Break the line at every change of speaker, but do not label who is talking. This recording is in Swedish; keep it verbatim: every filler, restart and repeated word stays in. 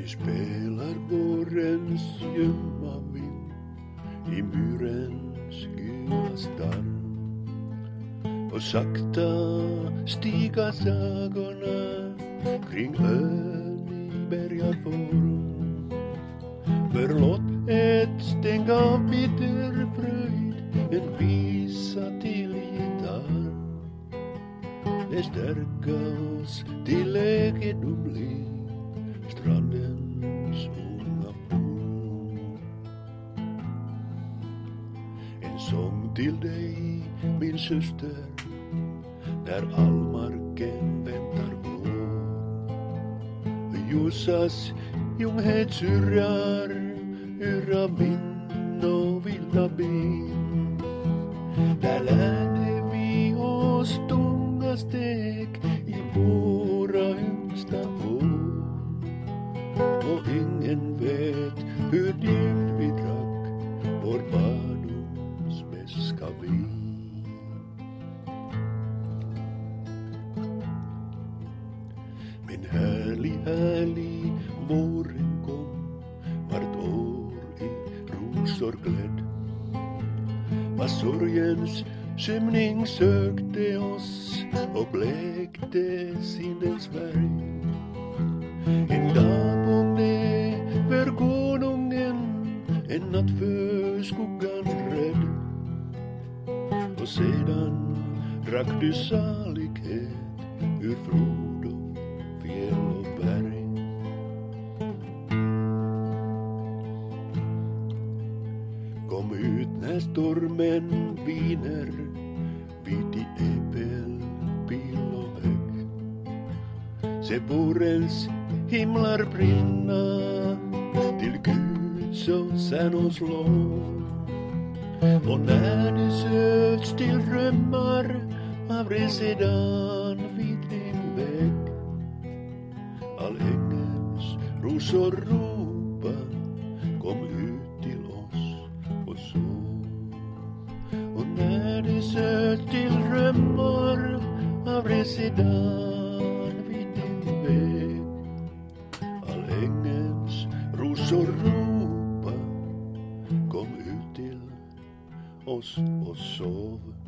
Nu spelar vårens ljumma vind i murens gula starr. Och sakta stiga sagorna kring ön i bergaform. Förlåt ett stänk av bitter fröjd, en visa till gitarr. Det stärka oss till egendomlig strandens unga bord. En sång till dig, min syster, där all marken väntar på. Ljusas ljunghet surrar ur av vind och vilda bin. Där lärde vi oss tunga steg i våra yngsta år. Och ingen vet hur djupt vi drack vår barndoms beska vin. Men härlig, härlig våren kom, vart år i rosor klädd. Vad sorgens skymning sökte oss och blekte sinnens färg. En dag kom det för konungen, en natt för skuggan rädd. Och sedan drack du salighet ur flod och fjäll och berg. Kom ut när stormen viner vid i äppel, pil och hög. Se vårens himlar brinna till Guds och Särnås lov. Och när det söks till drömmar av resedan vid din väg, all ängens rosor ropa, kom ut till oss och sov. Och när det söks till drömmar av resedan vid din väg, all ängens rosor ropa, kom ut till oss och sov.